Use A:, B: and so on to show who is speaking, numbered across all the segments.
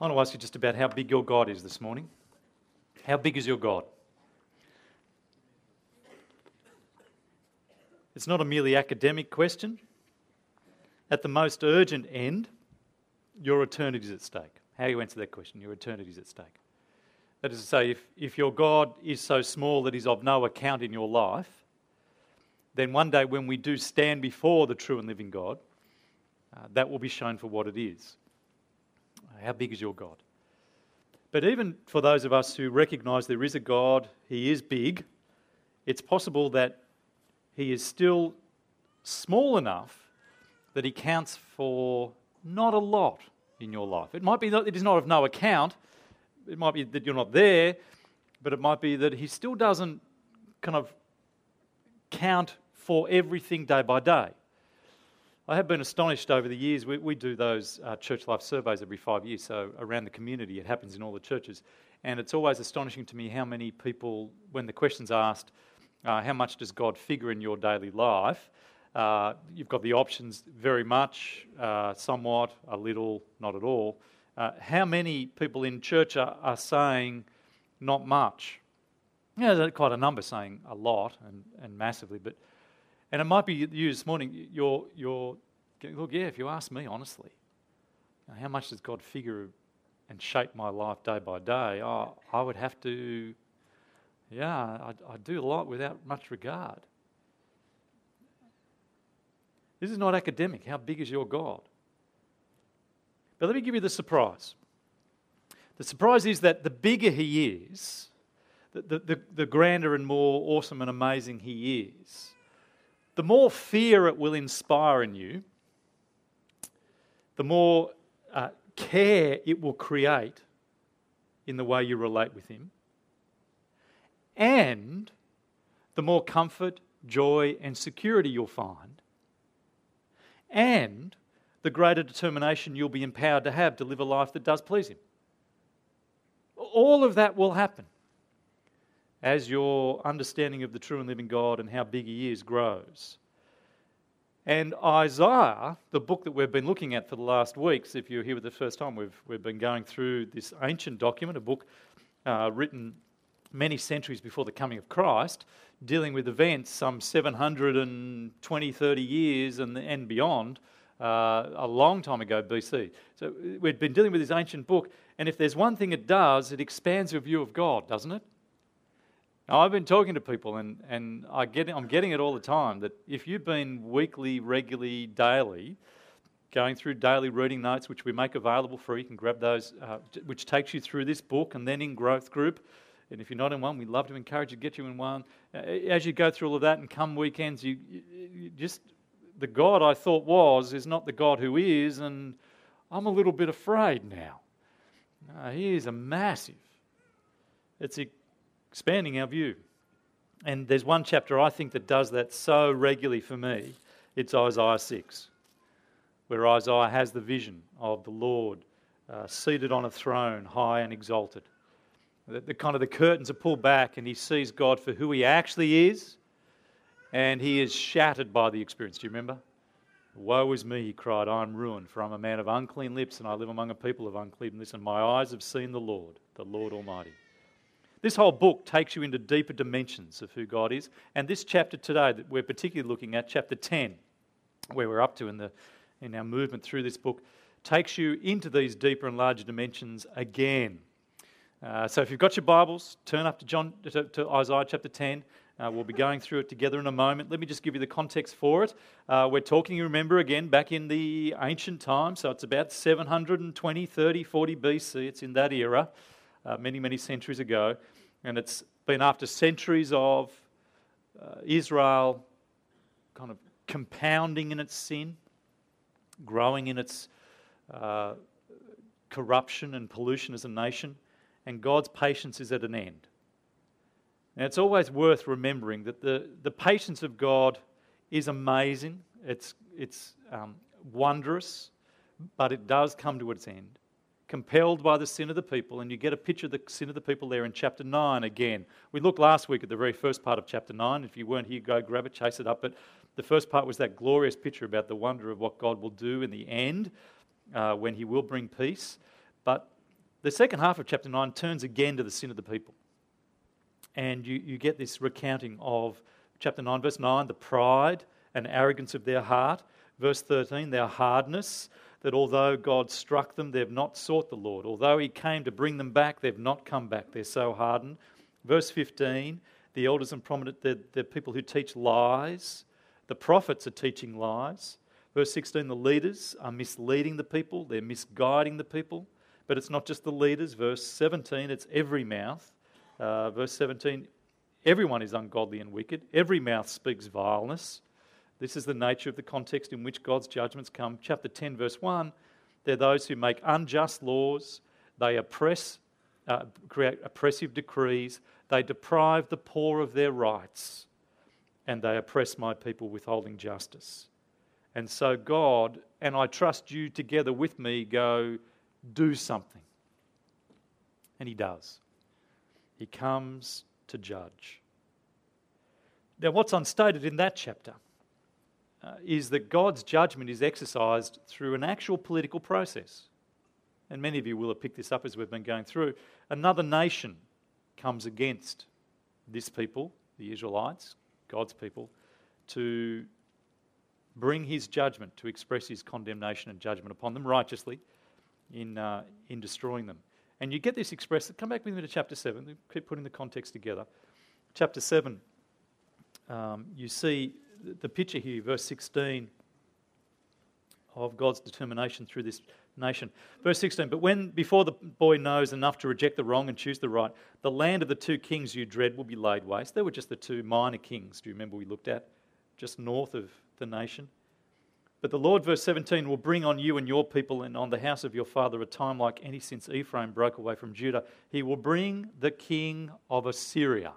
A: I want to ask you just about how big your God is this morning. How big is your God? It's not a merely academic question. At the most urgent end, your eternity is at stake. How you answer that question, your eternity is at stake. That is to say, if your God is so small that he's of no account in your life, then one day when we do stand before the true and living God, that will be shown for what it is. How big is your God? But even for those of us who recognise there is a God, he is big, it's possible that he is still small enough that he counts for not a lot in your life. It might be that it is not of no account, it might be that you're not there, but it might be that he still doesn't kind of count for everything day by day. I have been astonished over the years. We do those church life surveys every 5 years, so around the community, it happens in all the churches. And it's always astonishing to me how many people, when the question's asked, how much does God figure in your daily life? You've got the options very much, somewhat, a little, not at all. How many people in church are saying not much? There's quite a number saying a lot and massively, and it might be you this morning, look, if you ask me honestly, how much does God figure and shape my life day by day? I would have to, I do a lot without much regard. This is not academic. How big is your God? But let me give you the surprise. The surprise is that the bigger he is, the grander and more awesome and amazing he is, the more fear it will inspire in you, the more care it will create in the way you relate with him, and the more comfort, joy and security you'll find, and the greater determination you'll be empowered to have to live a life that does please him. All of that will happen as your understanding of the true and living God and how big he is grows. And Isaiah, the book that we've been looking at for the last weeks, if you're here for the first time, we've been going through this ancient document, a book written many centuries before the coming of Christ, dealing with events some 720, 30 years and beyond, a long time ago BC. So we've been dealing with this ancient book, and if there's one thing it does, it expands your view of God, doesn't it? Now, I've been talking to people, and I'm getting it all the time, that if you've been weekly, regularly, daily, going through daily reading notes, which we make available free, you can grab those, which takes you through this book, and then in growth group. And if you're not in one, we'd love to encourage you to get you in one. As you go through all of that and come weekends, you just, the God I thought is not the God who is, and I'm a little bit afraid now. He is a massive. It's expanding our view. And there's one chapter I think that does that so regularly for me. It's Isaiah 6, where Isaiah has the vision of the Lord seated on a throne, high and exalted. The kind of the curtains are pulled back and he sees God for who he actually is, and he is shattered by the experience. Do you remember? Woe is me, he cried, I am ruined, for I'm a man of unclean lips and I live among a people of unclean lips, and my eyes have seen the Lord Almighty. This whole book takes you into deeper dimensions of who God is, and this chapter today that we're particularly looking at, chapter 10, where we're up to in our movement through this book, takes you into these deeper and larger dimensions again. So if you've got your Bibles, turn up to Isaiah chapter 10. We'll be going through it together in a moment. Let me just give you the context for it. We're talking, remember, again, back in the ancient times, so it's about 720, 30, 40 BC. It's in that era, many, many centuries ago. And it's been after centuries of Israel kind of compounding in its sin, growing in its corruption and pollution as a nation. And God's patience is at an end. Now, it's always worth remembering that the patience of God is amazing. It's wondrous, but it does come to its end. Compelled by the sin of the people, and you get a picture of the sin of the people there in chapter 9 again. We looked last week at the very first part of chapter 9. If you weren't here, go grab it, chase it up. But the first part was that glorious picture about the wonder of what God will do in the end when he will bring peace. But The second half of chapter 9 turns again to the sin of the people. And you get this recounting of chapter 9, verse 9, the pride and arrogance of their heart. Verse 13, their hardness, that although God struck them, they've not sought the Lord. Although he came to bring them back, they've not come back. They're so hardened. Verse 15, the elders and prominent, they're people who teach lies. The prophets are teaching lies. Verse 16, the leaders are misleading the people. They're misguiding the people. But it's not just the leaders. Verse 17, it's every mouth. Verse 17, everyone is ungodly and wicked. Every mouth speaks vileness. This is the nature of the context in which God's judgments come. Chapter 10, verse 1, they're those who make unjust laws. They create oppressive decrees. They deprive the poor of their rights. And they oppress my people, withholding justice. And so God, and I trust you together with me, go do something. And he does. He comes to judge. Now, what's unstated in that chapter is that God's judgment is exercised through an actual political process. And many of you will have picked this up as we've been going through. Another nation comes against this people, the Israelites, God's people, to bring his judgment, to express his condemnation and judgment upon them righteously in destroying them. And you get this expressed. Come back with me to chapter 7. Keep putting the context together. Chapter 7, you see the picture here, verse 16, of God's determination through this nation. Verse 16, but when before the boy knows enough to reject the wrong and choose the right, the land of the two kings you dread will be laid waste. They were just the two minor kings, do you remember we looked at, just north of the nation? But the Lord, verse 17, will bring on you and your people and on the house of your father a time like any since Ephraim broke away from Judah. He will bring the king of Assyria.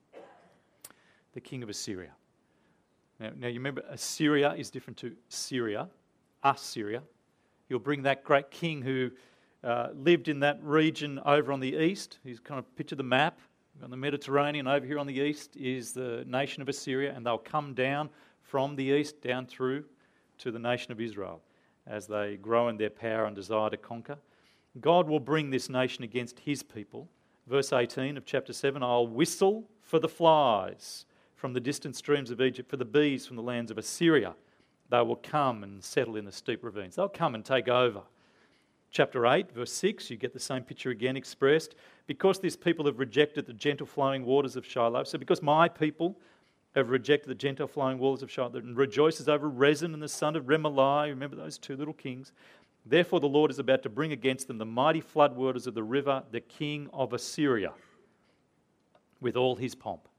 A: The king of Assyria. Now you remember, Assyria is different to Syria, Assyria. He'll bring that great king who lived in that region over on the east. He's kind of picture the map. On the Mediterranean over here on the east is the nation of Assyria, and they'll come down from the east down through to the nation of Israel as they grow in their power and desire to conquer. God will bring this nation against his people. Verse 18 of chapter 7, I'll whistle for the flies from the distant streams of Egypt, for the bees from the lands of Assyria. They will come and settle in the steep ravines. They'll come and take over. Chapter 8, verse 6, you get the same picture again expressed. Because this people have rejected the gentle flowing waters of Shiloh, so because my people have rejected the gentle flowing waters of Shiloh, and rejoices over Rezin and the son of Remaliah, remember those two little kings, therefore the Lord is about to bring against them the mighty floodwaters of the river, the king of Assyria, with all his pomp.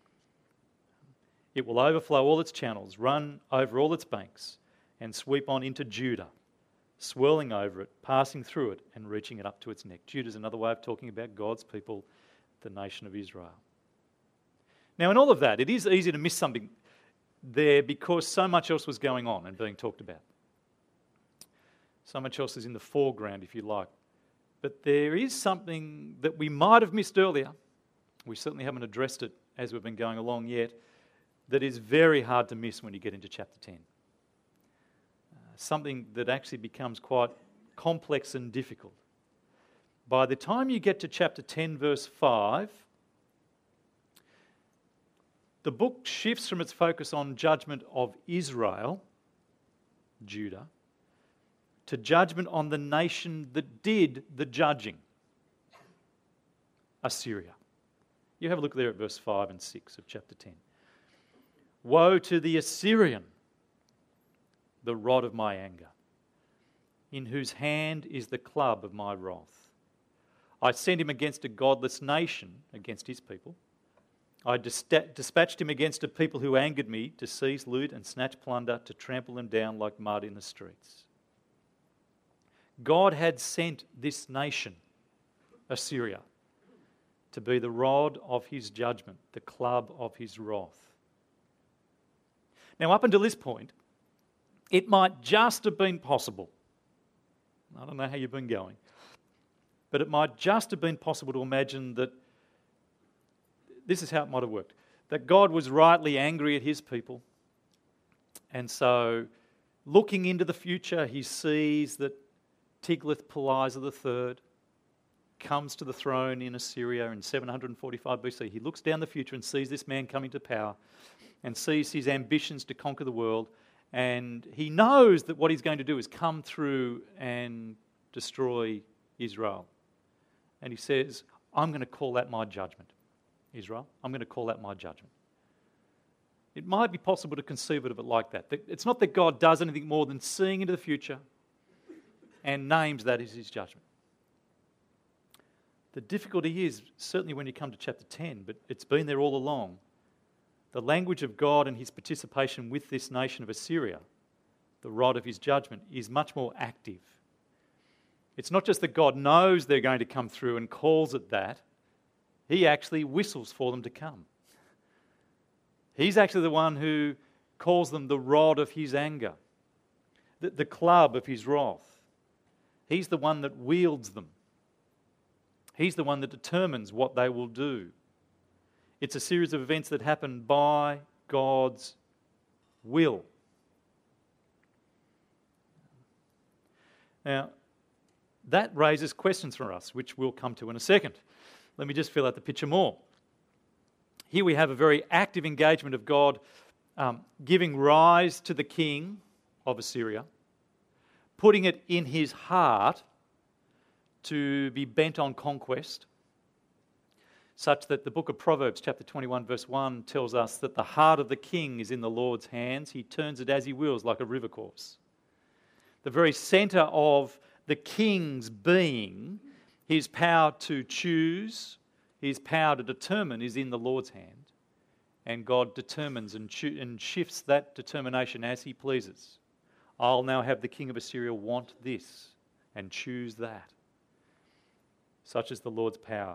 A: It will overflow all its channels, run over all its banks, and sweep on into Judah, swirling over it, passing through it, and reaching it up to its neck. Judah is another way of talking about God's people, the nation of Israel. Now, in all of that, it is easy to miss something there because so much else was going on and being talked about. So much else is in the foreground, if you like. But there is something that we might have missed earlier. We certainly haven't addressed it as we've been going along yet. That is very hard to miss when you get into chapter 10. Something that actually becomes quite complex and difficult. By the time you get to chapter 10, verse 5, the book shifts from its focus on judgment of Israel, Judah, to judgment on the nation that did the judging, Assyria. You have a look there at verse 5 and 6 of chapter 10. Woe to the Assyrian, the rod of my anger, in whose hand is the club of my wrath. I sent him against a godless nation, against his people. I dispatched him against a people who angered me to seize loot and snatch plunder, to trample them down like mud in the streets. God had sent this nation, Assyria, to be the rod of his judgment, the club of his wrath. Now, up until this point, it might just have been possible. I don't know how you've been going, but it might just have been possible to imagine that this is how it might have worked. That God was rightly angry at his people, and so looking into the future, he sees that Tiglath-Pileser III comes to the throne in Assyria in 745 BC. He looks down the future and sees this man coming to power and sees his ambitions to conquer the world. And he knows that what he's going to do is come through and destroy Israel. And he says, I'm going to call that my judgment, Israel. I'm going to call that my judgment. It might be possible to conceive of it like that. It's not that God does anything more than seeing into the future and names that as his judgment. The difficulty is, certainly when you come to chapter 10, but it's been there all along, the language of God and his participation with this nation of Assyria, the rod of his judgment, is much more active. It's not just that God knows they're going to come through and calls it that. He actually whistles for them to come. He's actually the one who calls them the rod of his anger, the club of his wrath. He's the one that wields them. He's the one that determines what they will do. It's a series of events that happen by God's will. Now, that raises questions for us, which we'll come to in a second. Let me just fill out the picture more. Here we have a very active engagement of God giving rise to the king of Assyria, putting it in his heart to be bent on conquest, such that the book of Proverbs chapter 21 verse 1 tells us that the heart of the king is in the Lord's hands. He turns it as he wills, like a river course. The very centre of the king's being, his power to choose, his power to determine, is in the Lord's hand. And God determines and shifts that determination as he pleases. I'll now have the king of Assyria want this and choose that. Such is the Lord's power.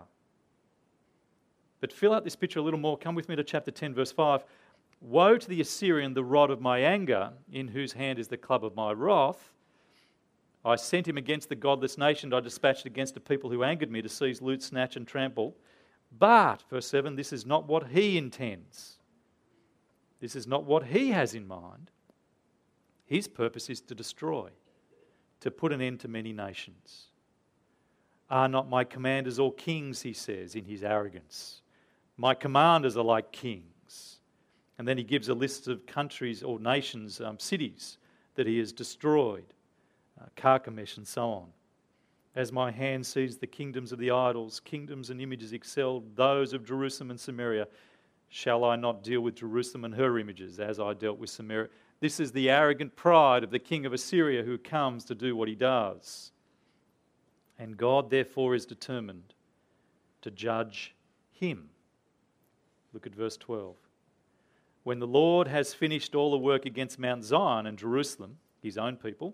A: But fill out this picture a little more. Come with me to chapter 10, verse 5. Woe to the Assyrian, the rod of my anger, in whose hand is the club of my wrath. I sent him against the godless nation, I dispatched against a people who angered me to seize, loot, snatch, and trample. But, verse 7, this is not what he intends. This is not what he has in mind. His purpose is to destroy, to put an end to many nations. Are not my commanders all kings, he says in his arrogance. My commanders are like kings. And then he gives a list of countries or nations, cities that he has destroyed, Carchemish and so on. As my hand sees the kingdoms of the idols, kingdoms and images excel those of Jerusalem and Samaria, shall I not deal with Jerusalem and her images as I dealt with Samaria? This is the arrogant pride of the king of Assyria who comes to do what he does. And God, therefore, is determined to judge him. Look at verse 12. When the Lord has finished all the work against Mount Zion and Jerusalem, his own people,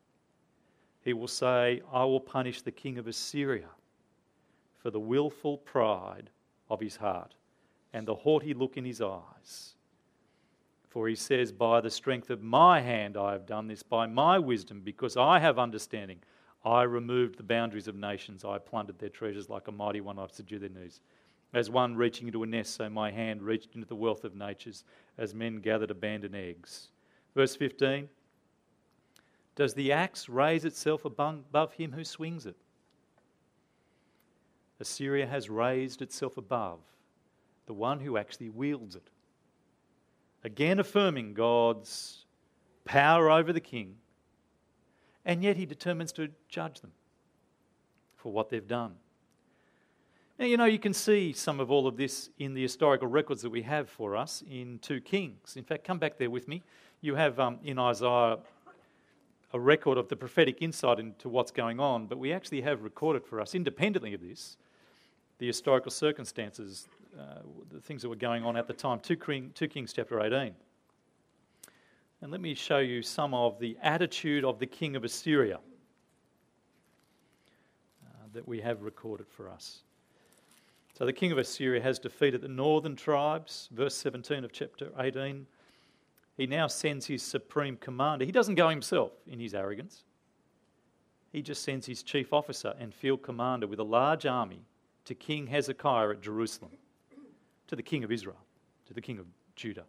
A: he will say, I will punish the king of Assyria for the willful pride of his heart and the haughty look in his eyes. For he says, by the strength of my hand I have done this, by my wisdom, because I have understanding. I removed the boundaries of nations. I plundered their treasures like a mighty one. I've subdued their knees. As one reaching into a nest, so my hand reached into the wealth of natures, as men gathered abandoned eggs. Verse 15. Does the axe raise itself above him who swings it? Assyria has raised itself above the one who actually wields it. Again affirming God's power over the king, and yet he determines to judge them for what they've done. Now, you can see some of all of this in the historical records that we have for us in 2 Kings. In fact, come back there with me. You have in Isaiah a record of the prophetic insight into what's going on, but we actually have recorded for us, independently of this, the historical circumstances, the things that were going on at the time. 2 Kings chapter 18. And let me show you some of the attitude of the king of Assyria that we have recorded for us. So the king of Assyria has defeated the northern tribes, verse 17 of chapter 18. He now sends his supreme commander. He doesn't go himself in his arrogance. He just sends his chief officer and field commander with a large army to King Hezekiah at Jerusalem, to the king of Israel, to the king of Judah.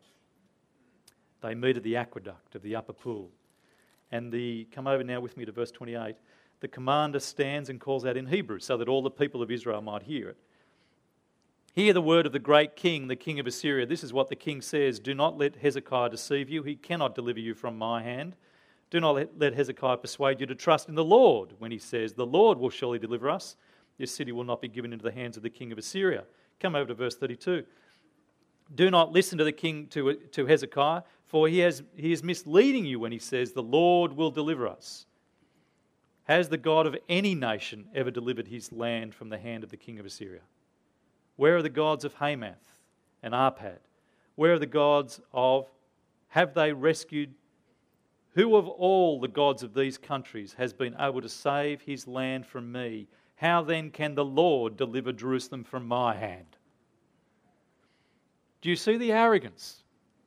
A: They meet at the aqueduct of the upper pool. And come over now with me to verse 28. the commander stands and calls out in Hebrew so that all the people of Israel might hear it. Hear the word of the great king, the king of Assyria. This is what the king says. Do not let Hezekiah deceive you. He cannot deliver you from my hand. Do not let Hezekiah persuade you to trust in the Lord when he says, the Lord will surely deliver us. This city will not be given into the hands of the king of Assyria. Come over to verse 32. Do not listen to the king, to Hezekiah, for he is misleading you when he says, the Lord will deliver us. Has the God of any nation ever delivered his land from the hand of the king of Assyria? Where are the gods of Hamath and Arpad? Where are the gods of, have they rescued? Who of all the gods of these countries has been able to save his land from me? How then can the Lord deliver Jerusalem from my hand? Do you see the arrogance?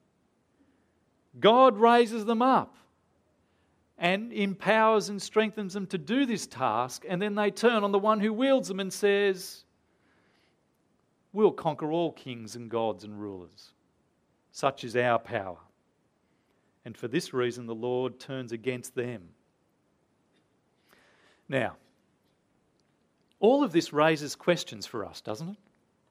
A: God raises them up and empowers and strengthens them to do this task, and then they turn on the one who wields them and says, we'll conquer all kings and gods and rulers. Such is our power. And for this reason the Lord turns against them. Now, all of this raises questions for us, doesn't it?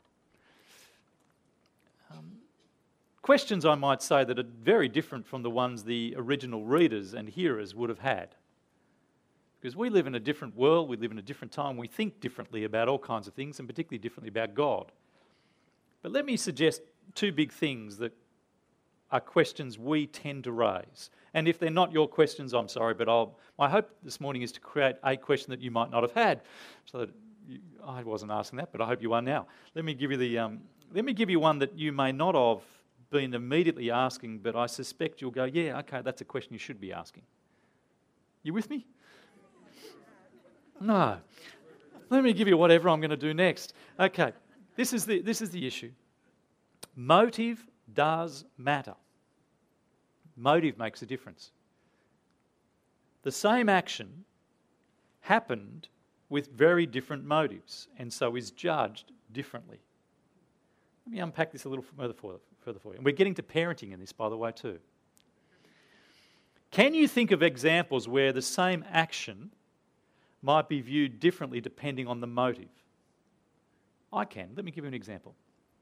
A: Questions, I might say, that are very different from the ones the original readers and hearers would have had. Because we live in a different world, we live in a different time, we think differently about all kinds of things, and particularly differently about God. But let me suggest two big things that are questions we tend to raise. And if they're not your questions, I'm sorry, but my hope this morning is to create a question that you might not have had. So that I wasn't asking that, but I hope you are now. Let me give you one that you may not have been immediately asking, but I suspect you'll go, yeah, okay, that's a question you should be asking. You with me? No. Let me give you whatever I'm going to do next. Okay, this is the issue. Motive does matter. Motive makes a difference. The same action happened with very different motives and so is judged differently. Let me unpack this a little further for you. And we're getting to parenting in this, by the way, too. Can you think of examples where the same action might be viewed differently depending on the motive? I can. Let me give you an example.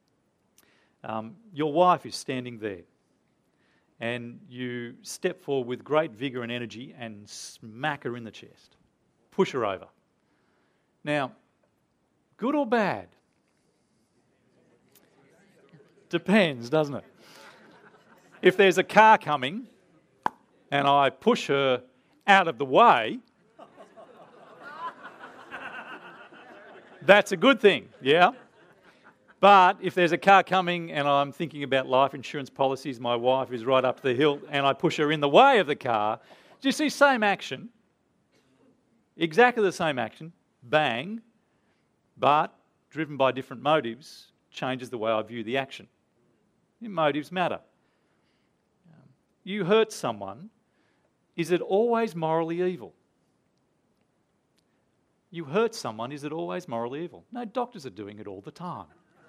A: Your wife is standing there and you step forward with great vigour and energy and smack her in the chest. Push her over. Now, good or bad? Depends, doesn't it? If there's a car coming and I push her out of the way, that's a good thing, yeah? But if there's a car coming and I'm thinking about life insurance policies, my wife is right up the hill and I push her in the way of the car, do you see, same action, exactly the same action, bang, but driven by different motives, changes the way I view the action. Your motives matter. You hurt someone, is it always morally evil? You hurt someone, is it always morally evil? No, doctors are doing it all the time.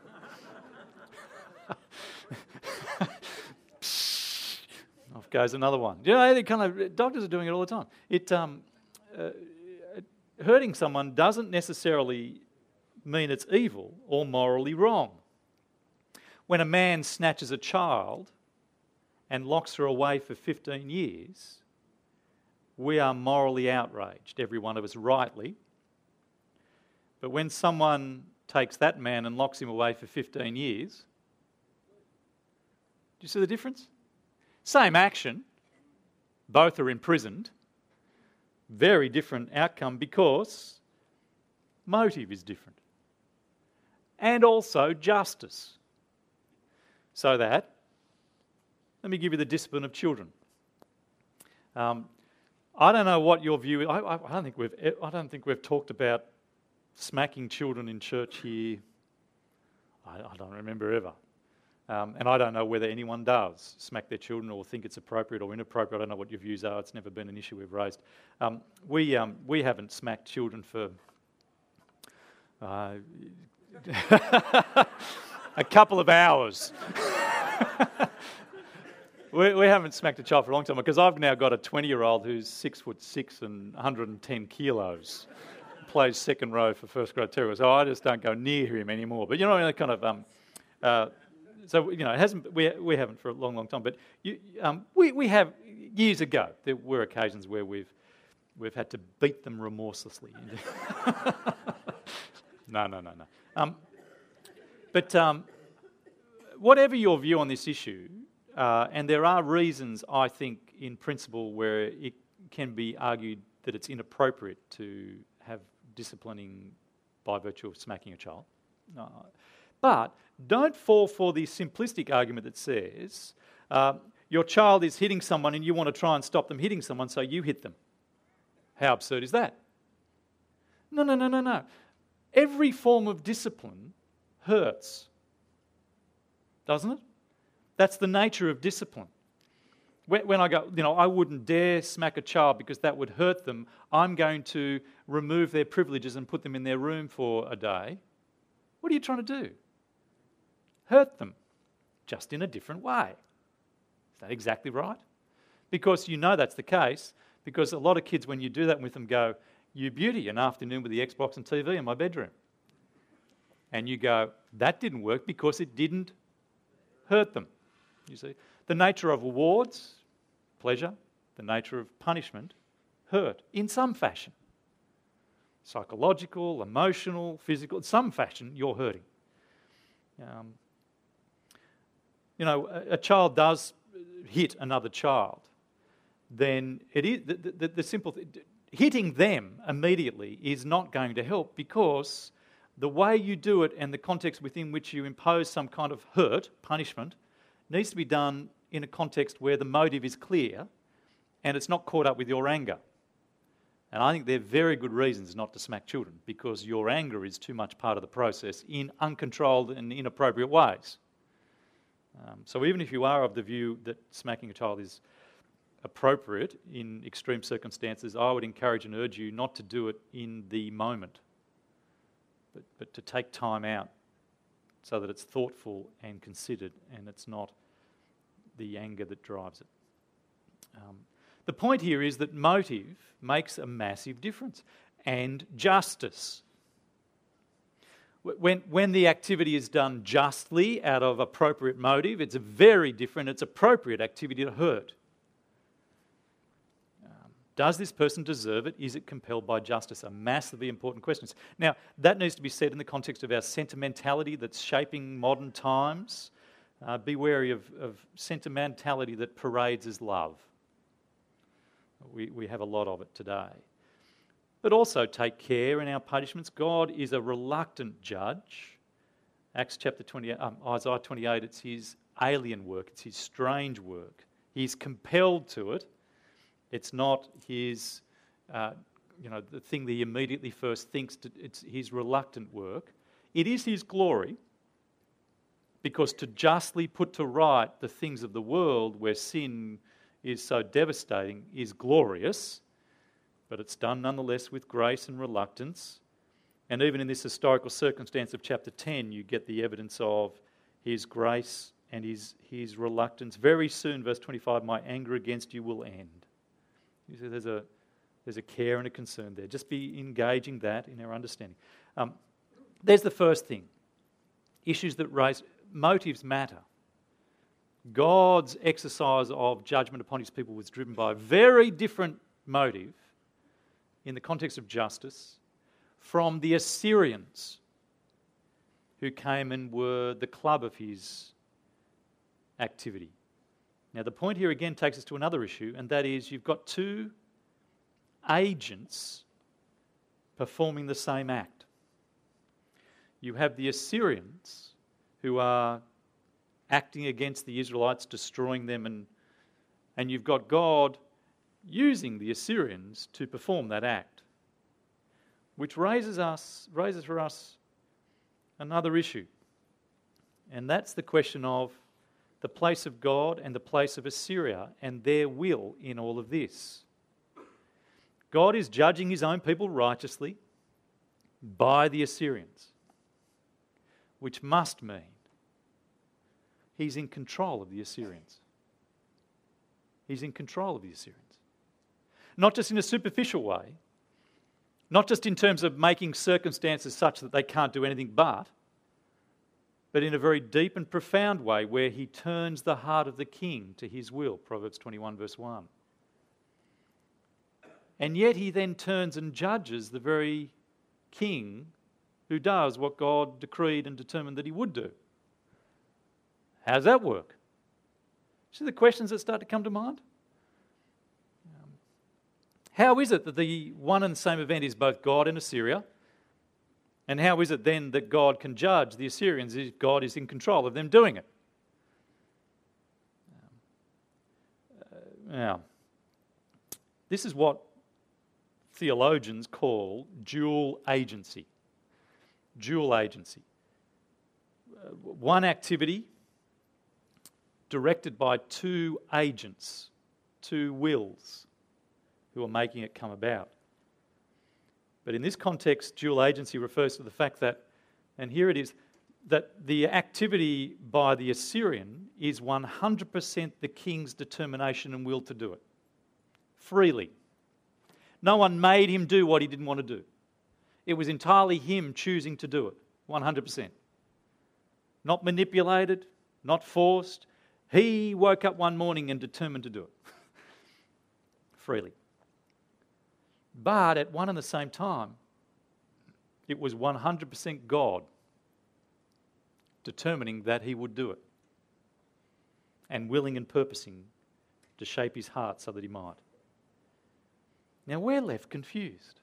A: Off goes another one. You know, doctors are doing it all the time. Hurting someone doesn't necessarily mean it's evil or morally wrong. When a man snatches a child and locks her away for 15 years, we are morally outraged, every one of us rightly. But when someone takes that man and locks him away for 15 years, do you see the difference? Same action, both are imprisoned, very different outcome because motive is different. And also justice. So that, let me give you the discipline of children. I don't know what your view is. I don't think we've talked about smacking children in church here. I don't remember ever. And I don't know whether anyone does smack their children or think it's appropriate or inappropriate. I don't know what your views are. It's never been an issue we've raised. We haven't smacked children for a couple of hours. We haven't smacked a child for a long time because I've now got a 20-year-old who's 6'6" and 110 kilos, plays second row for first grade terrier, so I just don't go near him anymore. But kind of. So it hasn't. We haven't for a long, long time. But we have years ago. There were occasions where we've had to beat them remorselessly. No. But whatever your view on this issue, and there are reasons, I think, in principle, where it can be argued that it's inappropriate to have disciplining by virtue of smacking a child. But don't fall for the simplistic argument that says your child is hitting someone and you want to try and stop them hitting someone, so you hit them. How absurd is that? No. Every form of discipline hurts, doesn't it? That's the nature of discipline. When I go, I wouldn't dare smack a child because that would hurt them. I'm going to remove their privileges and put them in their room for a day. What are you trying to do? Hurt them, just in a different way. Is that exactly right? Because that's the case, because a lot of kids, when you do that with them, go, "You beauty, an afternoon with the Xbox and TV in my bedroom." And you go, that didn't work because it didn't hurt them. You see, the nature of rewards, pleasure, the nature of punishment, hurt in some fashion. Psychological, emotional, physical, in some fashion, you're hurting. A child does hit another child, then it is the simple thing. Hitting them immediately is not going to help, because the way you do it and the context within which you impose some kind of hurt, punishment, needs to be done in a context where the motive is clear and it's not caught up with your anger. And I think they're very good reasons not to smack children, because your anger is too much part of the process in uncontrolled and inappropriate ways. So even if you are of the view that smacking a child is appropriate in extreme circumstances, I would encourage and urge you not to do it in the moment, but to take time out so that it's thoughtful and considered and it's not the anger that drives it. The point here is that motive makes a massive difference, and justice. When the activity is done justly out of appropriate motive, it's a very different, it's appropriate activity to hurt. Does this person deserve it? Is it compelled by justice? A massively important question. Now, that needs to be said in the context of our sentimentality that's shaping modern times. Be wary of sentimentality that parades as love. We have a lot of it today. But also take care in our punishments. God is a reluctant judge. Isaiah 28, it's his alien work, it's his strange work. He's compelled to it. It's not his, the thing that he immediately first thinks. It's his reluctant work. It is his glory, because to justly put to right the things of the world where sin is so devastating is glorious, but it's done nonetheless with grace and reluctance. And even in this historical circumstance of chapter 10, you get the evidence of his grace and his reluctance. Very soon, verse 25, my anger against you will end. You see, there's a care and a concern there. Just be engaging that in our understanding. There's the first thing. Issues that raise motives matter. God's exercise of judgment upon his people was driven by a very different motive in the context of justice from the Assyrians, who came and were the club of his activity. Now, the point here again takes us to another issue, and that is you've got two agents performing the same act. You have the Assyrians, who are acting against the Israelites, destroying them, and you've got God using the Assyrians to perform that act, which raises for us another issue, and that's the question of the place of God and the place of Assyria and their will in all of this. God is judging his own people righteously by the Assyrians, which must mean he's in control of the Assyrians. He's in control of the Assyrians. Not just in a superficial way, not just in terms of making circumstances such that they can't do anything but in a very deep and profound way where he turns the heart of the king to his will, Proverbs 21 verse 1. And yet he then turns and judges the very king who does what God decreed and determined that he would do. How does that work? See the questions that start to come to mind? How is it that the one and the same event is both God and Assyria? And how is it then that God can judge the Assyrians if God is in control of them doing it? Now, this is what theologians call dual agency. Dual agency. One activity directed by two agents, two wills, who are making it come about. But in this context, dual agency refers to the fact that, and here it is, that the activity by the Assyrian is 100% the king's determination and will to do it. Freely. No one made him do what he didn't want to do. It was entirely him choosing to do it, 100%. Not manipulated, not forced. He woke up one morning and determined to do it. Freely. But at one and the same time, it was 100% God determining that he would do it and willing and purposing to shape his heart so that he might. Now we're left confused.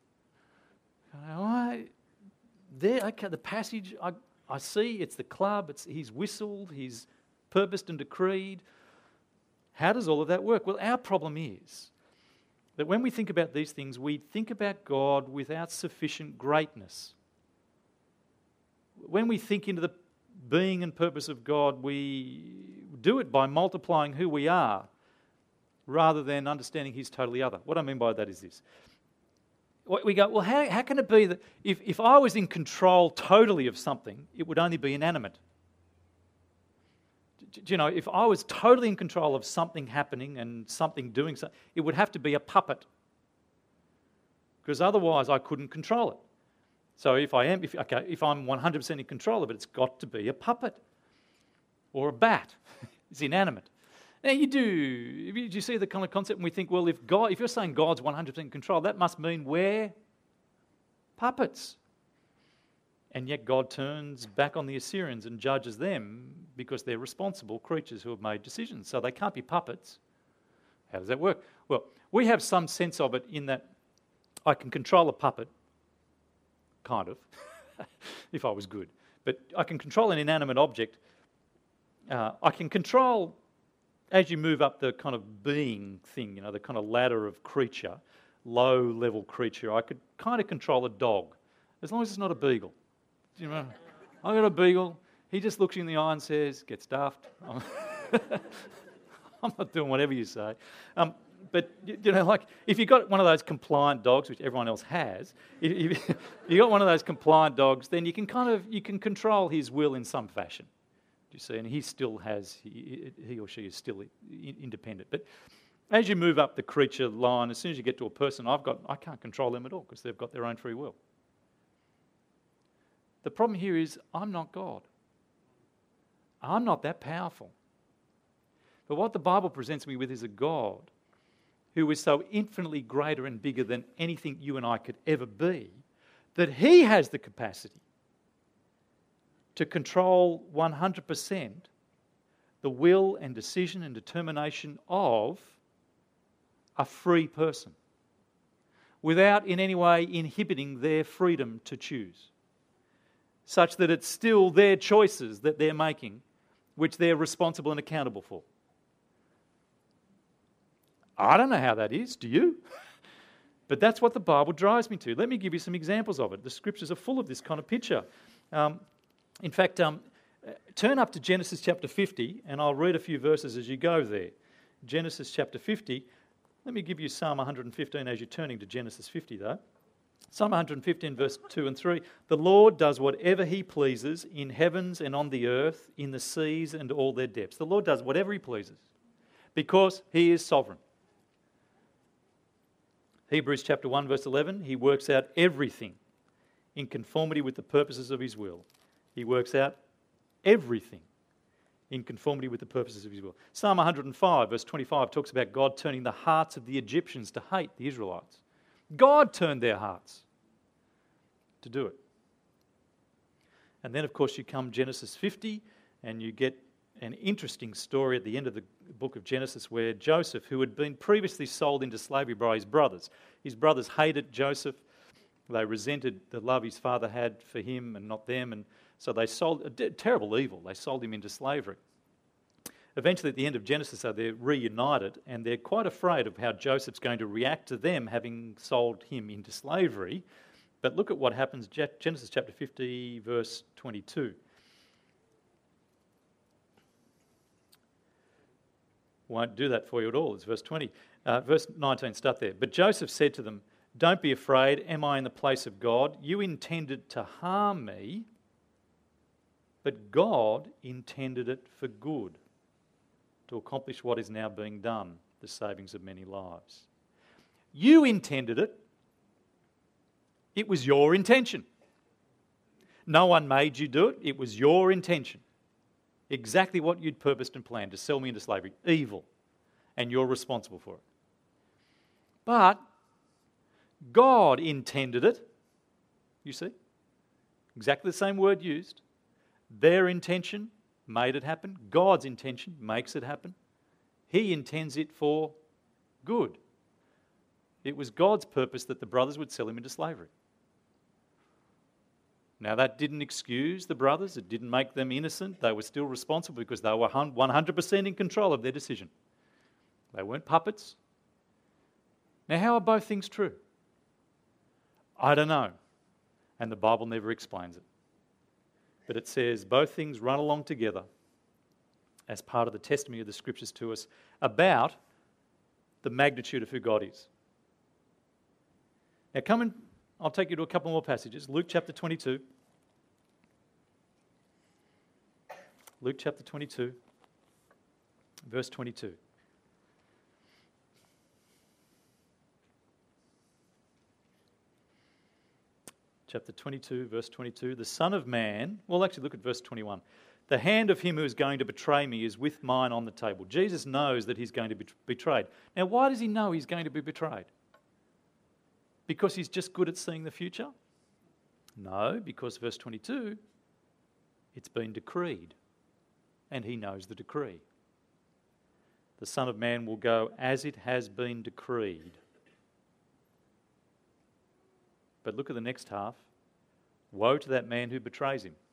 A: The passage I see, it's the club, he's whistled, he's purposed and decreed. How does all of that work? Well, our problem is that when we think about these things, we think about God without sufficient greatness. When we think into the being and purpose of God, we do it by multiplying who we are rather than understanding He's totally other. What I mean by that is this. We go, well, how can it be that if I was in control totally of something, it would only be inanimate? You know, if I was totally in control of something happening and something doing something, it would have to be a puppet. Because otherwise I couldn't control it. So if I'm 100% in control of it, it's got to be a puppet. Or a bat. It's inanimate. Now you see the kind of concept and we think, well, if you're saying God's 100% in control, that must mean we're puppets. And yet God turns back on the Assyrians and judges them because they're responsible creatures who have made decisions. So they can't be puppets. How does that work? Well, we have some sense of it in that I can control a puppet, kind of, if I was good. But I can control an inanimate object. I can control, as you move up the kind of being thing, the kind of ladder of creature, low-level creature, I could kind of control a dog, as long as it's not a beagle. You know, I got a beagle. He just looks you in the eye and says, "Get stuffed." I'm not doing whatever you say. But like if you got one of those compliant dogs, which everyone else has, if you got one of those compliant dogs, then you can control his will in some fashion. Do you see? And he or she is still independent. But as you move up the creature line, as soon as you get to a person, I can't control them at all because they've got their own free will. The problem here is I'm not God. I'm not that powerful. But what the Bible presents me with is a God who is so infinitely greater and bigger than anything you and I could ever be, that He has the capacity to control 100% the will and decision and determination of a free person without in any way inhibiting their freedom to choose, such that it's still their choices that they're making, which they're responsible and accountable for. I don't know how that is, do you? But that's what the Bible drives me to. Let me give you some examples of it. The Scriptures are full of this kind of picture. In fact, turn up to Genesis chapter 50, and I'll read a few verses as you go there. Genesis chapter 50. Let me give you Psalm 115 as you're turning to Genesis 50, though. Psalm 115, verse 2 and 3. The Lord does whatever He pleases in heavens and on the earth, in the seas and all their depths. The Lord does whatever He pleases. because he is sovereign. Hebrews chapter 1 verse 11, he works out everything in conformity with the purposes of his will. He works out everything in conformity with the purposes of his will. Psalm 105 verse 25 talks about God turning the hearts of the Egyptians to hate the Israelites. God turned their hearts to do it. And then, of course, you come Genesis 50 and you get an interesting story at the end of the book of Genesis where Joseph, who had been previously sold into slavery by his brothers hated Joseph. They resented the love his father had for him and not them, and so they sold, a terrible evil, they sold him into slavery. Eventually, at the end of Genesis, they're reunited, and they're quite afraid of how Joseph's going to react to them having sold him into slavery. But look at what happens, Genesis chapter 50, verse 22. Won't do that for you at all, it's verse 20. Verse 19, start there. But Joseph said to them, "Don't be afraid, am I in the place of God? You intended to harm me, but God intended it for good, to accomplish what is now being done, the savings of many lives." You intended it. It was your intention. No one made you do it. It was your intention. Exactly what you'd purposed and planned, to sell me into slavery. Evil. And you're responsible for it. But God intended it. You see? Exactly the same word used. Their intention made it happen. God's intention makes it happen. He intends it for good. It was God's purpose that the brothers would sell him into slavery. Now, that didn't excuse the brothers. It didn't make them innocent. They were still responsible because they were 100% in control of their decision. They weren't puppets. Now, how are both things true? I don't know. And the Bible never explains it. But it says both things run along together as part of the testimony of the Scriptures to us about the magnitude of who God is. Now, I'll take you to a couple more passages. Luke chapter 22. Luke chapter 22, verse 22. Chapter 22, verse 22. The Son of Man, well, actually look at verse 21. The hand of him who is going to betray me is with mine on the table. Jesus knows that he's going to be betrayed. Now, why does he know he's going to be betrayed? Because he's just good at seeing the future? No, because verse 22, it's been decreed, and he knows the decree. The Son of Man will go as it has been decreed. But look at the next half. Woe to that man who betrays him.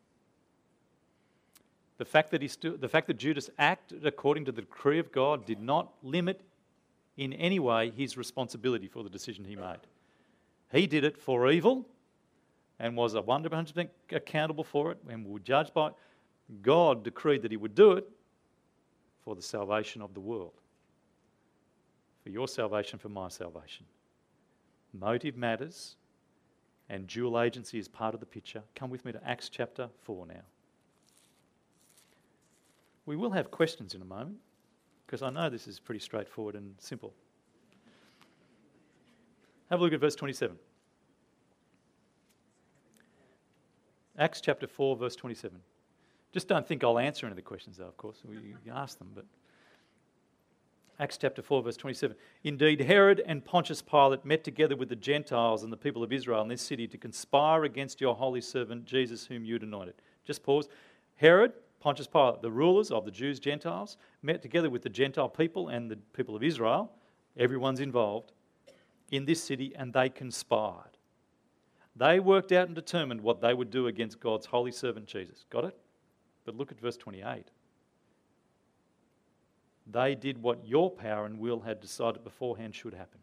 A: The fact that Judas acted according to the decree of God did not limit in any way his responsibility for the decision he made. He did it for evil and was 100% accountable for it and was judged by it. God decreed that he would do it for the salvation of the world. For your salvation, for my salvation. Motive matters, and dual agency is part of the picture. Come with me to Acts chapter 4 now. We will have questions in a moment, because I know this is pretty straightforward and simple. Have a look at verse 27. Acts chapter 4, verse 27. Just don't think I'll answer any of the questions, though, of course. You can ask them, but... Acts chapter 4, verse 27. Indeed, Herod and Pontius Pilate met together with the Gentiles and the people of Israel in this city to conspire against your holy servant Jesus, whom you'd anointed. Just pause. Herod, Pontius Pilate, the rulers of the Jews, Gentiles, met together with the Gentile people and the people of Israel. Everyone's involved in this city, and they conspired. They worked out and determined what they would do against God's holy servant Jesus. Got it? But look at verse 28. They did what your power and will had decided beforehand should happen.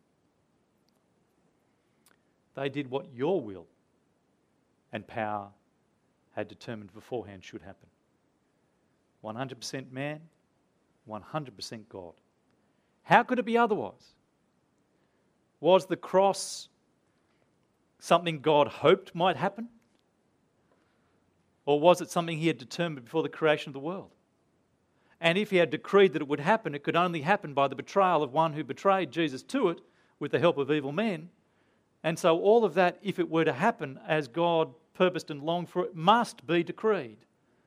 A: They did what your will and power had determined beforehand should happen. 100% man, 100% God. How could it be otherwise? Was the cross something God hoped might happen? Or was it something he had determined before the creation of the world? And if he had decreed that it would happen, it could only happen by the betrayal of one who betrayed Jesus to it with the help of evil men. And so all of that, if it were to happen as God purposed and longed for it, must be decreed.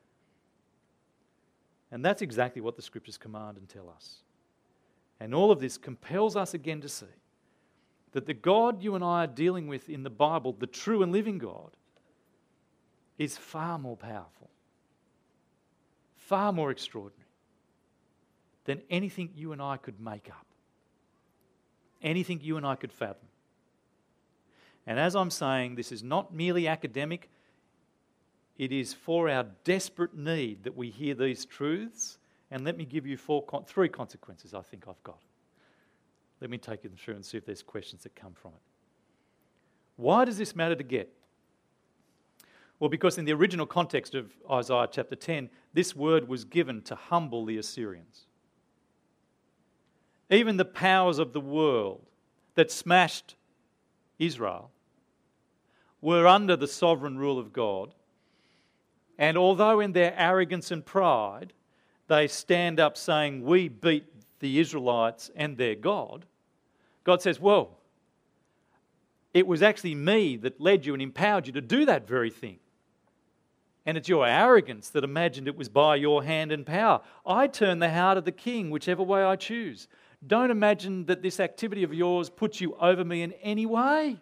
A: And that's exactly what the Scriptures command and tell us. And all of this compels us again to see that the God you and I are dealing with in the Bible, the true and living God, is far more powerful, far more extraordinary than anything you and I could make up, anything you and I could fathom. And as I'm saying, this is not merely academic. It is for our desperate need that we hear these truths. And let me give you three consequences I think I've got. Let me take you through and see if there's questions that come from it. Why does this matter to get? Well, because in the original context of Isaiah chapter 10, this word was given to humble the Assyrians. Even the powers of the world that smashed Israel were under the sovereign rule of God. And although in their arrogance and pride, they stand up saying, we beat the Israelites and their God, God says, well, it was actually me that led you and empowered you to do that very thing. And it's your arrogance that imagined it was by your hand and power. I turn the heart of the king whichever way I choose. Don't imagine that this activity of yours puts you over me in any way.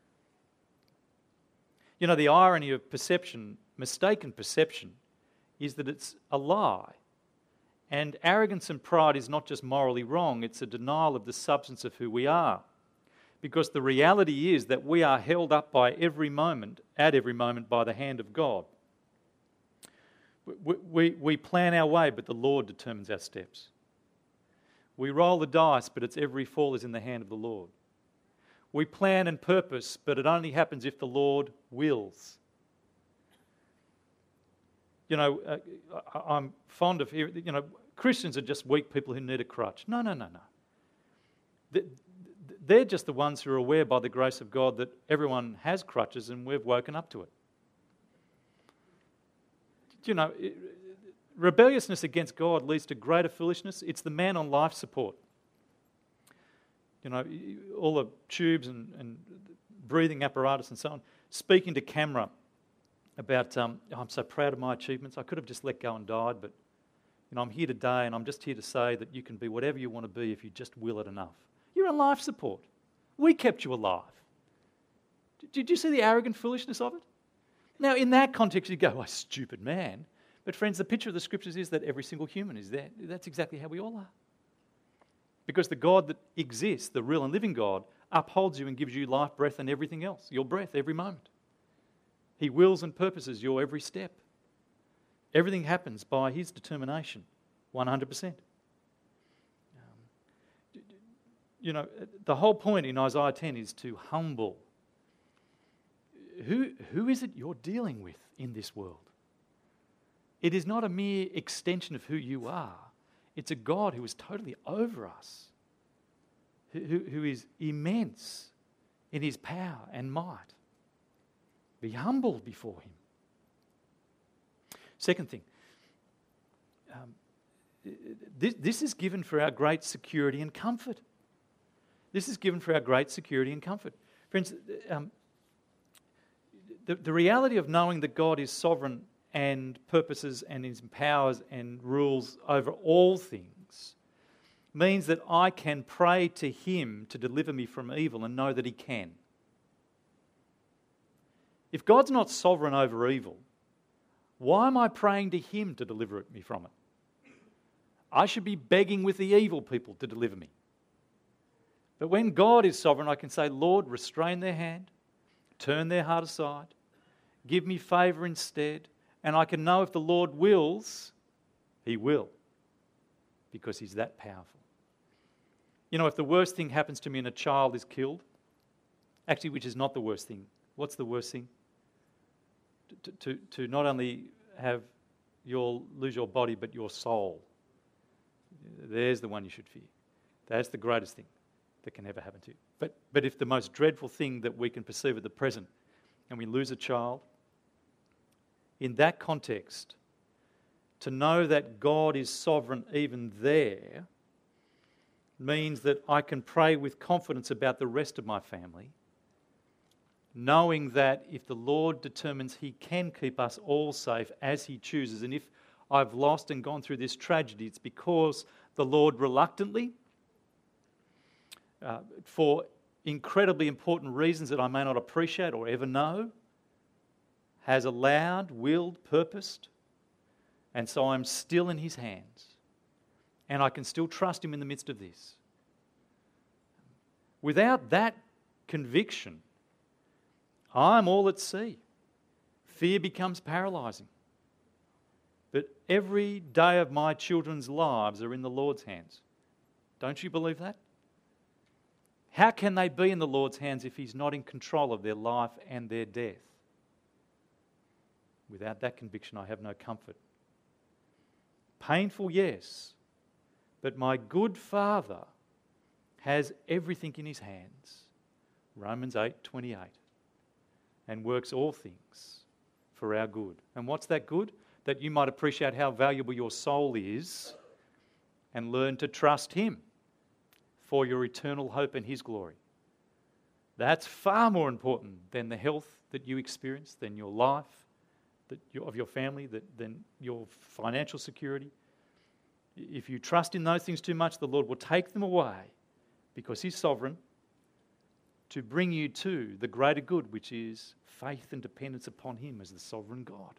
A: You know, the irony of perception, mistaken perception, is that it's a lie. And arrogance and pride is not just morally wrong, it's a denial of the substance of who we are. Because the reality is that we are held up at every moment by the hand of God. We plan our way, but the Lord determines our steps. We roll the dice, but its every fall is in the hand of the Lord. We plan and purpose, but it only happens if the Lord wills. You know, I'm fond of hearing, Christians are just weak people who need a crutch. No. They're just the ones who are aware by the grace of God that everyone has crutches and we've woken up to it. Rebelliousness against God leads to greater foolishness. It's the man on life support. All the tubes and breathing apparatus and so on, speaking to camera about, I'm so proud of my achievements. I could have just let go and died, but I'm here today and I'm just here to say that you can be whatever you want to be if you just will it enough. You're on life support. We kept you alive. Did you see the arrogant foolishness of it? Now, in that context, you go, stupid man. But friends, the picture of the Scriptures is that every single human is there. That's exactly how we all are. Because the God that exists, the real and living God, upholds you and gives you life, breath, and everything else. Your breath, every moment. He wills and purposes your every step. Everything happens by His determination, 100%. The whole point in Isaiah 10 is to humble. Who is it you're dealing with in this world? It is not a mere extension of who you are. It's a God who is totally over us, who is immense in His power and might. Be humble before Him. Second thing, this is given for our great security and comfort. This is given for our great security and comfort. Friends, the reality of knowing that God is sovereign and purposes and His powers and rules over all things means that I can pray to Him to deliver me from evil and know that He can. If God's not sovereign over evil, why am I praying to Him to deliver me from it? I should be begging with the evil people to deliver me. But when God is sovereign, I can say, Lord, restrain their hand, turn their heart aside, give me favour instead, and I can know if the Lord wills, He will, because He's that powerful. If the worst thing happens to me and a child is killed, actually, which is not the worst thing. What's the worst thing? To not only have lose your body, but your soul. There's the one you should fear. That's the greatest thing that can ever happen to you. But if the most dreadful thing that we can perceive at the present, and we lose a child, in that context, to know that God is sovereign even there means that I can pray with confidence about the rest of my family, knowing that if the Lord determines He can keep us all safe as He chooses, and if I've lost and gone through this tragedy, it's because the Lord reluctantly, for incredibly important reasons that I may not appreciate or ever know, has allowed, willed, purposed, and so I'm still in His hands. And I can still trust Him in the midst of this. Without that conviction, I'm all at sea. Fear becomes paralysing. But every day of my children's lives are in the Lord's hands. Don't you believe that? How can they be in the Lord's hands if He's not in control of their life and their death? Without that conviction, I have no comfort. Painful, yes, but my good Father has everything in His hands, Romans 8:28, and works all things for our good. And what's that good? That you might appreciate how valuable your soul is and learn to trust Him for your eternal hope and His glory. That's far more important than the health that you experience, than your life, of your family, than your financial security. If you trust in those things too much, the Lord will take them away because He's sovereign to bring you to the greater good, which is faith and dependence upon Him as the sovereign God.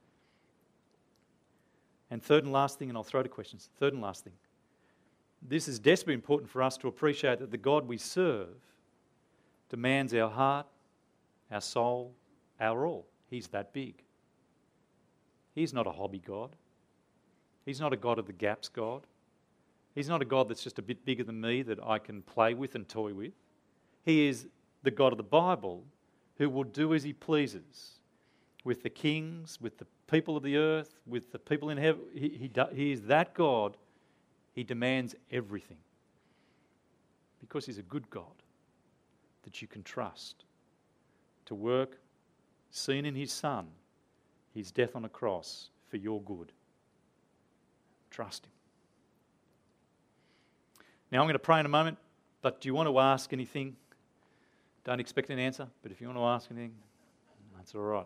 A: And third and last thing, and I'll throw to questions, third and last thing, this is desperately important for us to appreciate that the God we serve demands our heart, our soul, our all. He's that big. He's not a hobby God. He's not a God of the gaps God. He's not a God that's just a bit bigger than me that I can play with and toy with. He is the God of the Bible who will do as He pleases with the kings, with the people of the earth, with the people in heaven. He is that God. He demands everything because He's a good God that you can trust to work, seen in His Son, His death on a cross for your good. Trust Him. Now I'm going to pray in a moment, but do you want to ask anything? Don't expect an answer, but if you want to ask anything, that's all right.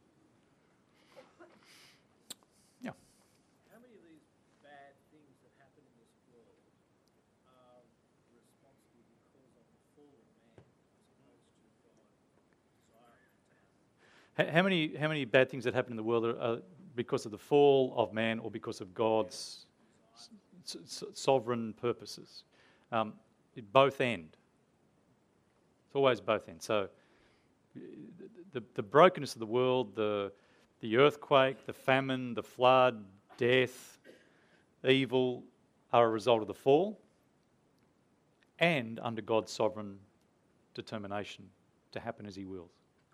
A: Yeah.
B: How many of these bad things that happen in this world are responsible because of the fallen man as opposed to God desiring it to happen?
A: How many bad things that happen in the world are because of the fall of man or because of God's sovereign purposes? Both end. It's always both end. So the brokenness of the world, the earthquake, the famine, the flood, death, evil are a result of the fall and under God's sovereign determination to happen as He wills.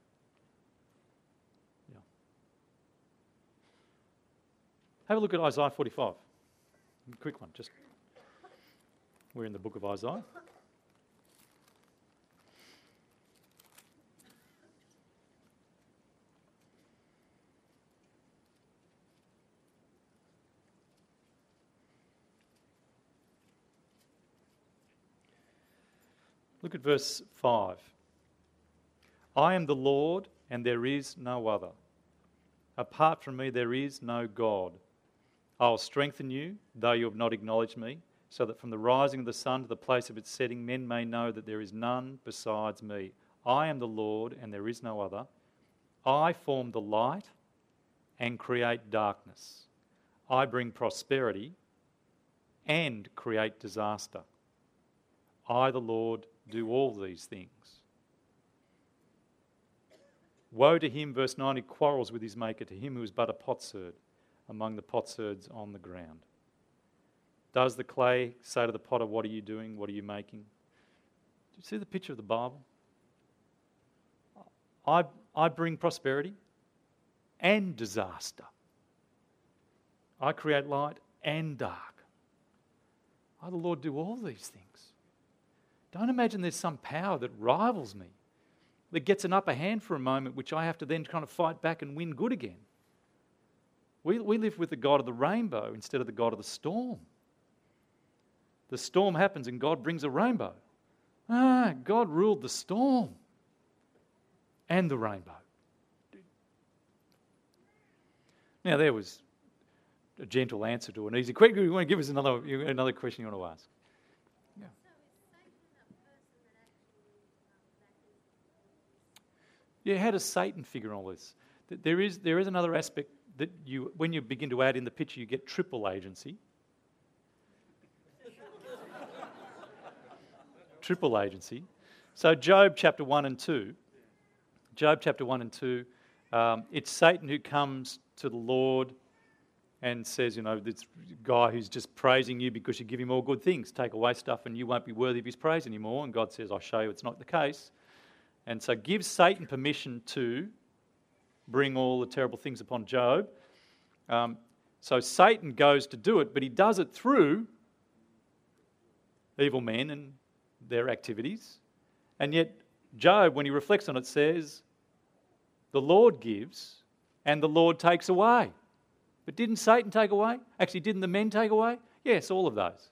A: Yeah. Have a look at Isaiah 45. Quick one, just. We're in the book of Isaiah. Look at verse 5. I am the Lord, and there is no other. Apart from me, there is no God. I will strengthen you, though you have not acknowledged me, so that from the rising of the sun to the place of its setting, men may know that there is none besides me. I am the Lord, and there is no other. I form the light and create darkness. I bring prosperity and create disaster. I, the Lord, do all these things. Woe to him, verse 9, who quarrels with his maker, to him who is but a potsherd among the potsherds on the ground. Does the clay say to the potter, what are you doing? What are you making? Do you see the picture of the Bible? I bring prosperity and disaster. I create light and dark. I, the Lord, do all these things. Don't imagine there's some power that rivals me, that gets an upper hand for a moment, which I have to then kind of fight back and win good again. We live with the God of the rainbow instead of the God of the storm. The storm happens and God brings a rainbow. God ruled the storm and the rainbow. Now, there was a gentle answer to an easy question. You want to give us another question you want to ask? Yeah. Yeah, how does Satan figure all this? There is another aspect that when you begin to add in the picture, you get triple agency. Triple agency. So Job chapter 1 and 2. Job chapter 1 and 2. It's Satan who comes to the Lord and says, this guy who's just praising you because you give him all good things, take away stuff and you won't be worthy of his praise anymore. And God says, I'll show you it's not the case. And so gives Satan permission to bring all the terrible things upon Job. So Satan goes to do it, but he does it through evil men and their activities. And yet Job, when he reflects on it, says, the Lord gives and the Lord takes away. But didn't Satan take away? Actually, didn't the men take away? Yes, all of those.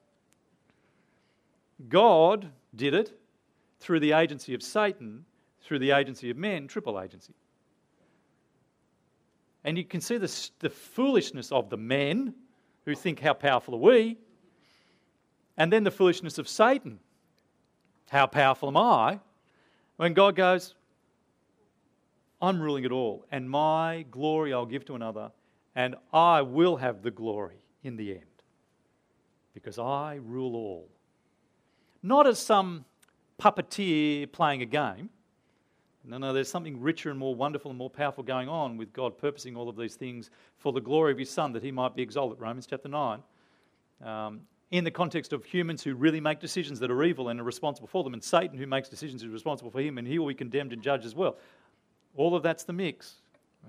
A: God did it through the agency of Satan, through the agency of men, triple agency. And you can see the foolishness of the men who think, how powerful are we? And then the foolishness of Satan. How powerful am I? When God goes, I'm ruling it all, and my glory I'll give to another, and I will have the glory in the end, because I rule all. Not as some puppeteer playing a game. No, there's something richer and more wonderful and more powerful going on with God purposing all of these things for the glory of his Son, that he might be exalted. Romans chapter 9. In the context of humans who really make decisions that are evil and are responsible for them, and Satan who makes decisions who is responsible for him, and he will be condemned and judged as well. All of that's the mix. Yeah.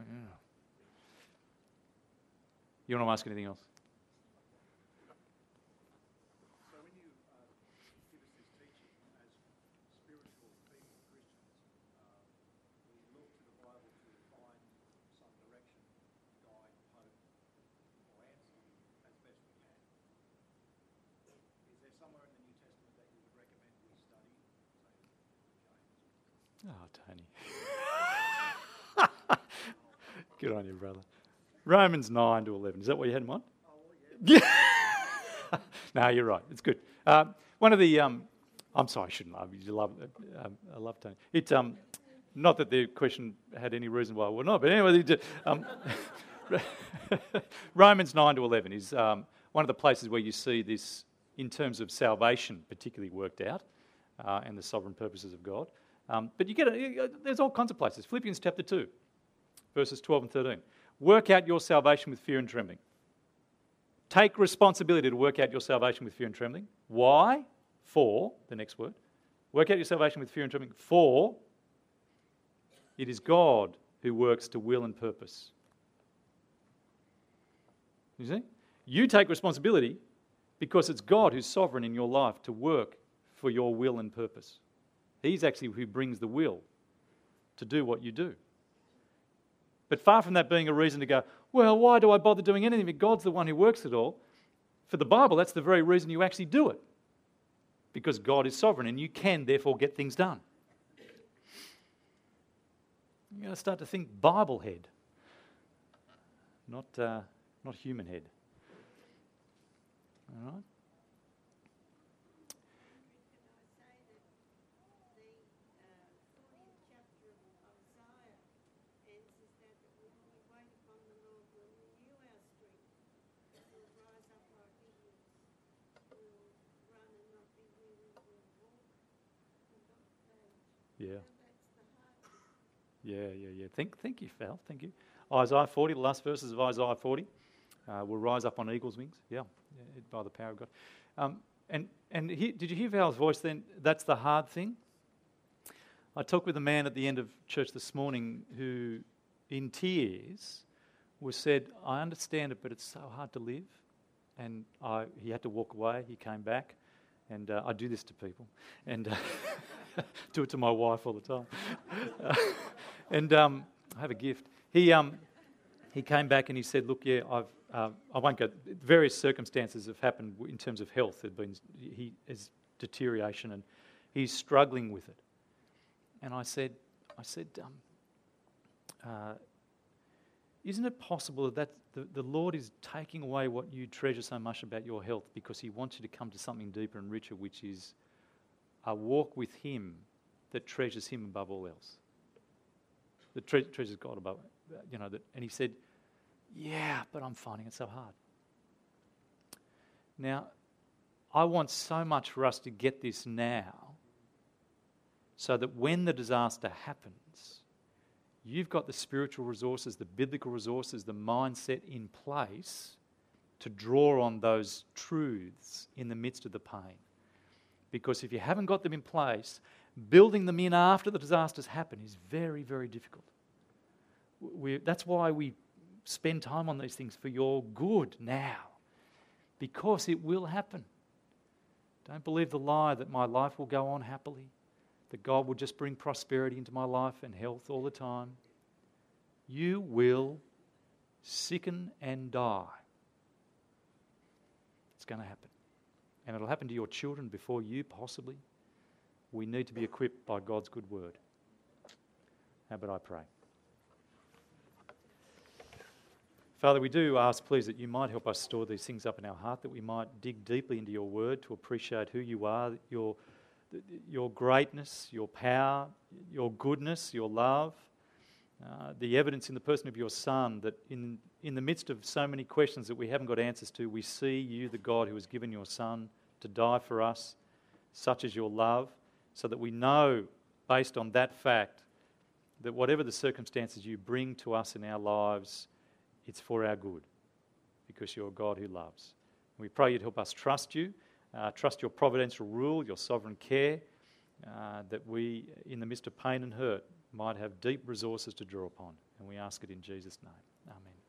A: You want to ask anything else?
B: So when you give us this teaching as spiritual people, Christians, we look to the Bible to find some direction, guide, hope, or answer as best we can. Is there somewhere in the New Testament that you would recommend we study? Say, James?
A: Oh, Tony. Good on you, brother. Romans 9 to 11. Is that what you had in mind?
B: Oh, well, yeah.
A: Yeah. No, you're right. It's good. One of the... I'm sorry, I shouldn't love you. I love Tony. It's not that the question had any reason why I would not, but anyway, Romans 9 to 11 is one of the places where you see this in terms of salvation particularly worked out and the sovereign purposes of God. But you get there's all kinds of places. Philippians chapter 2, verses 12 and 13. Work out your salvation with fear and trembling. Take responsibility to work out your salvation with fear and trembling. Why? For, the next word. Work out your salvation with fear and trembling. For it is God who works to will and purpose. You see? You take responsibility because it's God who's sovereign in your life to work for your will and purpose. He's actually who brings the will to do what you do. But far from that being a reason to go, well, why do I bother doing anything if God's the one who works it all? For the Bible, that's the very reason you actually do it. Because God is sovereign and you can therefore get things done. You've got to start to think Bible head, not human head. All right? Yeah. Thank you, Val. Thank you. Isaiah 40, the last verses of Isaiah 40. Will rise up on eagle's wings. Yeah, by the power of God. Did you hear Val's voice then? That's the hard thing. I talked with a man at the end of church this morning who, in tears, said, I understand it, but it's so hard to live. And he had to walk away. He came back. And I do this to people. And do it to my wife all the time. I have a gift. he came back and he said, look, yeah, I won't go, various circumstances have happened in terms of health. He has deterioration and he's struggling with it. And I said, isn't it possible that the Lord is taking away what you treasure so much about your health because he wants you to come to something deeper and richer, which is a walk with him that treasures him above all else? That treasures God above, and he said, yeah, but I'm finding it so hard. Now, I want so much for us to get this now so that when the disaster happens, you've got the spiritual resources, the biblical resources, the mindset in place to draw on those truths in the midst of the pain. Because if you haven't got them in place, building them in after the disasters happen is very, very difficult. That's why we spend time on these things, for your good now, because it will happen. Don't believe the lie that my life will go on happily, that God will just bring prosperity into my life and health all the time. You will sicken and die. It's going to happen. And it'll happen to your children before you, possibly. We need to be equipped by God's good word. How about I pray? Father, we do ask, please, that you might help us store these things up in our heart, that we might dig deeply into your word to appreciate who you are, your greatness, your power, your goodness, your love, the evidence in the person of your Son, that in the midst of so many questions that we haven't got answers to, we see you, the God who has given your Son to die for us, such as your love, so that we know, based on that fact, that whatever the circumstances you bring to us in our lives, it's for our good, because you're a God who loves. We pray you'd help us trust you, trust your providential rule, your sovereign care, that we, in the midst of pain and hurt, might have deep resources to draw upon. And we ask it in Jesus' name. Amen.